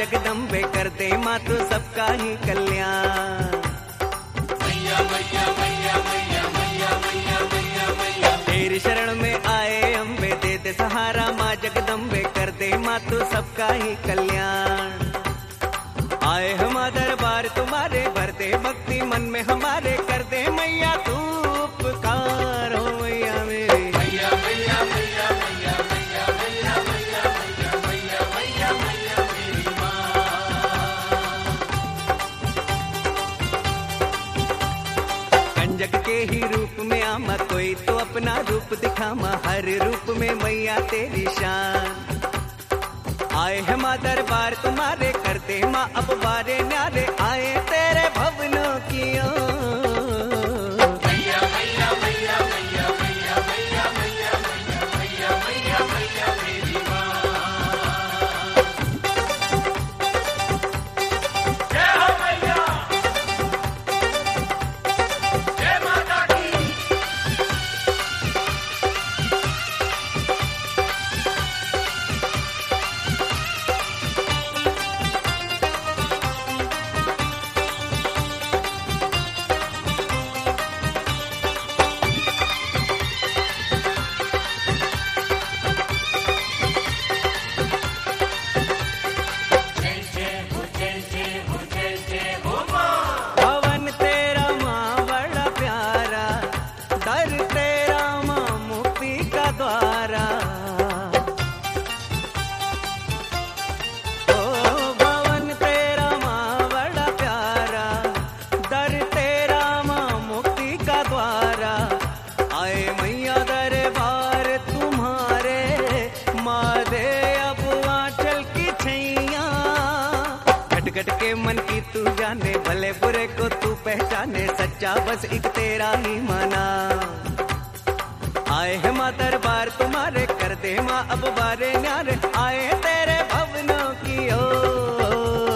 जगदम्बे कर दे माँ तू सबका ही कल्याण। मैया मैया मैया मैया मैया मैया मैया मैया तेरी शरण में आए अम्बे दे दे सहारा माँ जगदम्बे कर दे माँ तू सबका ही कल्याण। आए हम दरबार तुम्हारे भर दे भक्ति मन में हमारे कर दे मैया तू उपकार हो मैया मेरी। मैया मैया मैया मैया मैया मैया मैया मैया मैया मैया मैया मेरी माँ। कंजक के ही रूप में आमा कोई तो अपना रूप दिखामा हर रूप में मैया तेरी शान। आए हैं माँ दरबार तुम्हारे करते माँ अब बारे न्यारे आए तेरे भवनों की ओर। मैया मैया मैया मैया मैया मैया मैया मैया मैया मैया मैया मेरी माँ। जय हो मैया, जय माता की। भवन तेरा माँ बड़ा प्यारा दर तेरा माँ मुक्ति का द्वारा। ओ भवन तेरा माँ बड़ा प्यारा दर तेरा माँ मुक्ति का द्वारा। आए मैया दरबार तुम्हारे माँ दे अब आंचल की छैया। घट घट के मन की तू जाने भले बुरे को तू पहचाने सच्चा बस एक तेरा ही माना। आए हैं माँ दरबार तुम्हारे कर दे माँ अब बारे न्यारे आए तेरे भवनों की ओर।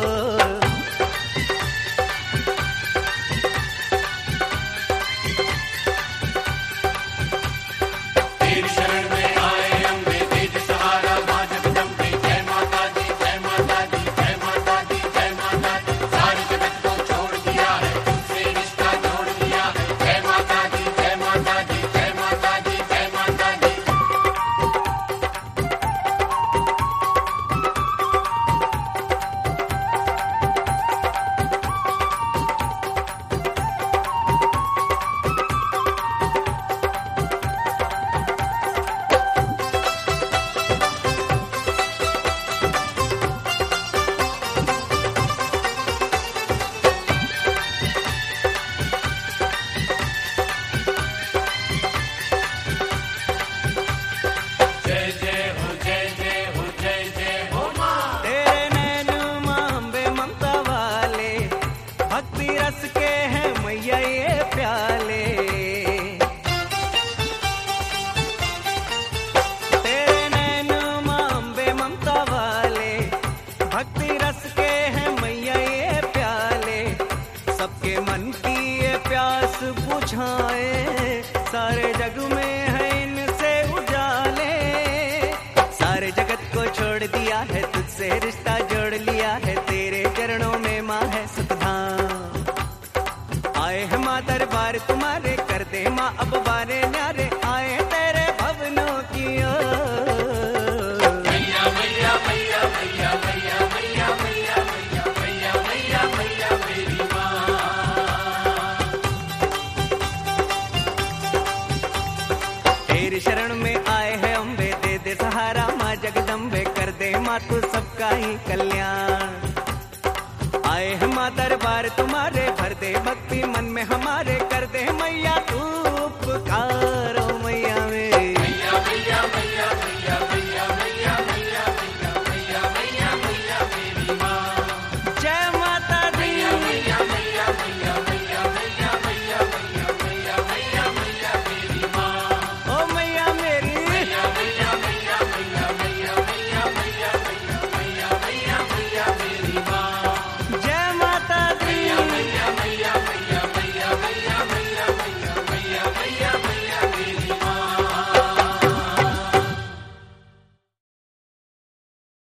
तेरी शरण में आए अम्बे दे दे सहारा माँ जगदम्बे। जय माता दी जय माता दी जय माता दी जय माता दी। सारे जगत को छोड़ दिया है तुझसे रिश्ता जोड़ दिया है। जय माता दी जय माता दी जय माता दी जय माता दी। जय जय हो जय जय हो जय जय हो माँ। तेरे नैन मांबे ममता वाले भक्ति रस के हैं मैया ये प्याले। तेरे नैन मांबे ममता वाले भक्ति रस के हैं मैया ये प्याले। सबके मन की ये प्यास बुझाए सारे जग में है इनसे उजाले। सारे जगत को छोड़ दिया है तुझसे रिश्ता जोड़ लिया है तेरे चरणों में माँ है सुखधाम। आए हैं माँ दरबार तुम्हारे कर दे माँ अब बारे न्यारे आए तेरे भवनों की ओर। मैया मैया मैया मैया मैया मैया मैया मैया मैया मैया मैया मेरी माँ। तेरी शरण में आए हैं अम्बे दे दे सहारा माँ जगदम्बे कर दे माँ तू सबका ही कल्याण। आए हैं माँ दरबार तुम्हारे भर दे भक्ति मन में हमारे कर दे मैया तू उपकार ओ मैया।